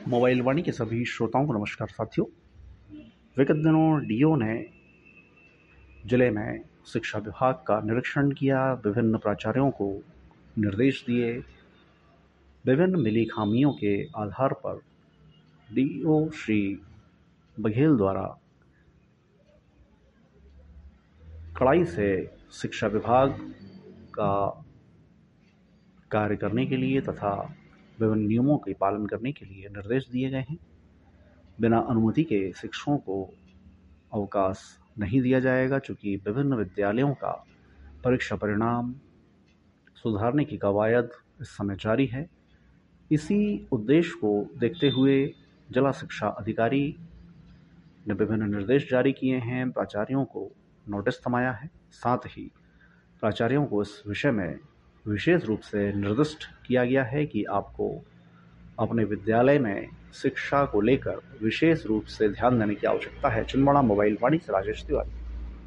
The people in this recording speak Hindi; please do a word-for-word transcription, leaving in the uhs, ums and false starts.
मोबाइल वाणी के सभी श्रोताओं को नमस्कार साथियों। विगत दिनों डीओ ने जिले में शिक्षा विभाग का निरीक्षण किया, विभिन्न प्राचार्यों को निर्देश दिए। विभिन्न मिली खामियों के आधार पर डीओ श्री बघेल द्वारा कड़ाई से शिक्षा विभाग का कार्य करने के लिए तथा विभिन्न नियमों के पालन करने के लिए निर्देश दिए गए हैं। बिना अनुमति के शिक्षकों को अवकाश नहीं दिया जाएगा, चूँकि विभिन्न विद्यालयों का परीक्षा परिणाम सुधारने की कवायद इस समय जारी है। इसी उद्देश्य को देखते हुए जिला शिक्षा अधिकारी ने विभिन्न निर्देश जारी किए हैं, प्राचार्यों को नोटिस थमाया है। साथ ही प्राचार्यों को इस विषय में विशेष रूप से निर्दिष्ट किया गया है कि आपको अपने विद्यालय में शिक्षा को लेकर विशेष रूप से ध्यान देने की आवश्यकता है। छिंदवाड़ा मोबाइल वाणी से राजेश तिवारी।